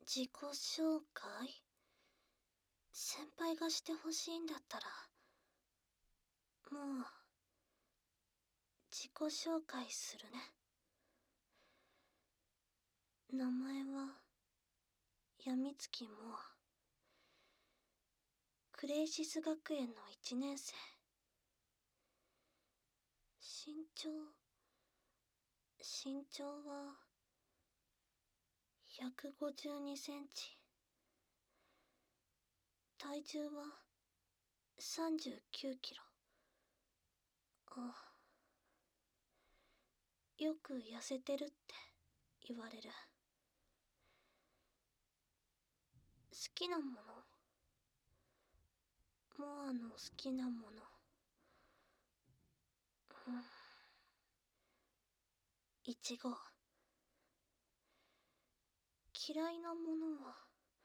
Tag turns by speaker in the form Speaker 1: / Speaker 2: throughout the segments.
Speaker 1: 自己紹介？先輩がしてほしいんだったら、もう、自己紹介するね。名前は、闇月モア。クレイシス学園の1年生。身長は、152センチ。体重は、39キロ。よく痩せてるって言われる。好きなもの。モアの好きなもの。イチゴ。嫌いなものは、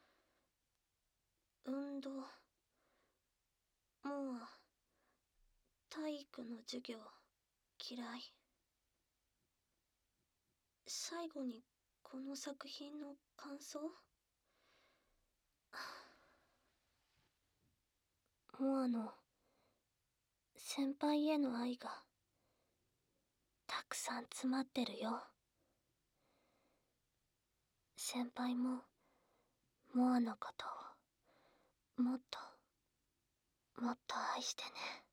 Speaker 1: 運動。モア、体育の授業、嫌い。最後にこの作品の感想？モアの先輩への愛がたくさん詰まってるよ。先輩もモアのことをもっともっと愛してね。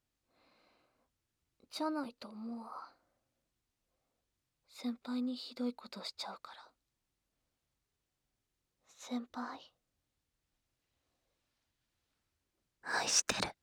Speaker 1: じゃないとモア、先輩にひどいことしちゃうから。先輩、愛してる。